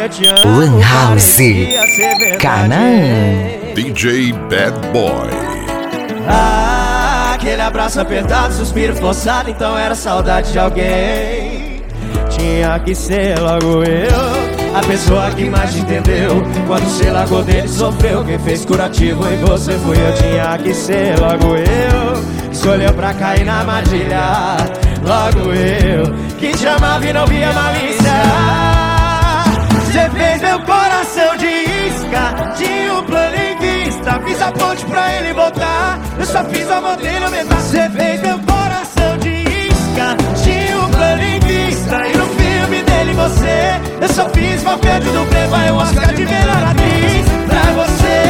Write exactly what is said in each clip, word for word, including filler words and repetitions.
te amo. Lan House, parecia ser verdade. Canaan. D J Bad Boy. Ah, aquele abraço apertado, suspiro forçado, então era saudade de alguém. Tinha que ser logo eu, a pessoa que mais te entendeu. Quando você largou dele sofreu, quem fez curativo em você fui eu. Tinha que ser logo eu, escolheu pra cair na armadilha. Logo eu, que te amava e não via malícia. Você fez meu coração de isca, tinha um plano em vista. Fiz a ponte pra ele voltar, eu só fiz o amor dele aumentar. Você fez meu coração de isca, tinha um plano em vista. E no filme dele você, eu só fiz papel de dublê. Vai o Oscar de melhor atriz pra você,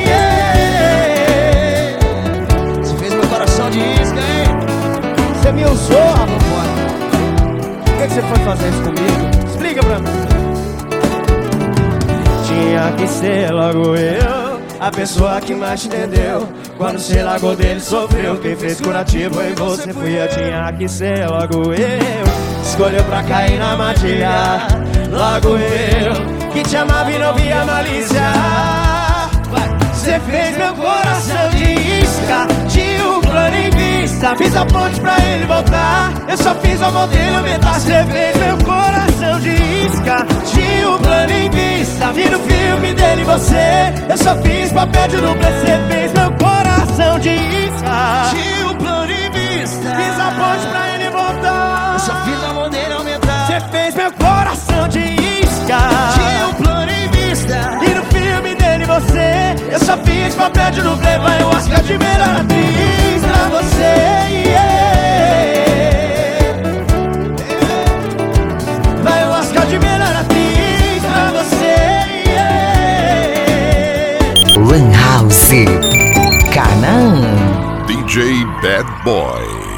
yeah. Você fez meu coração de isca, hein? Você me usou, rapaz. Por que, que você foi fazer isso comigo? Explica pra mim. Tinha que ser logo eu, a pessoa que mais te entendeu. Quando você largou dele sofreu, quem fez curativo em você fui eu. Tinha que ser logo eu, escolheu pra cair na armadilha. Logo eu, que te amava e não via malícia. Você fez meu coração de isca, tinha um plano em vista. Fiz a ponte pra ele voltar, eu só fiz o amor dele aumentar. Você fez meu coração de isca, tinha um plano em vista. Vi no filme dele você, eu só fiz papel de dublê. Você fez meu coração de isca, tinha um plano em vista. Fiz a ponte pra ele voltar, eu só fiz o amor dele aumentar. Você fez meu coração de isca, tinha um plano em vista. E no filme dele você, eu só fiz papel de dublê. Vai o Oscar de melhor atriz pra você, yeah. Vai o Oscar de melhor atriz pra você, yeah. Lan House, Canaan. D J Bad Boy.